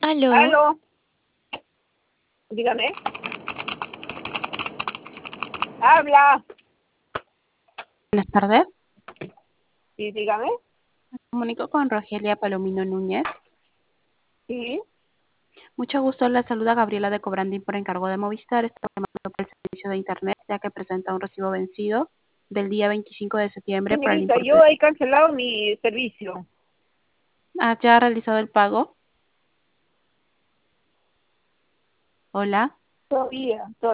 Aló, Aló, dígame. Habla. buenas tardes. Sí, dígame. Me comunico con Rogelia Palomino Núñez. Sí. Mucho gusto, la saluda Gabriela de Cobrandín por encargo de Movistar. Está llamando por el servicio de Internet, ya que presenta un recibo vencido del día 25 de septiembre por el Señorita, importe yo de... he cancelado mi servicio. ¿Ya ha realizado el pago? Hola. Todavía.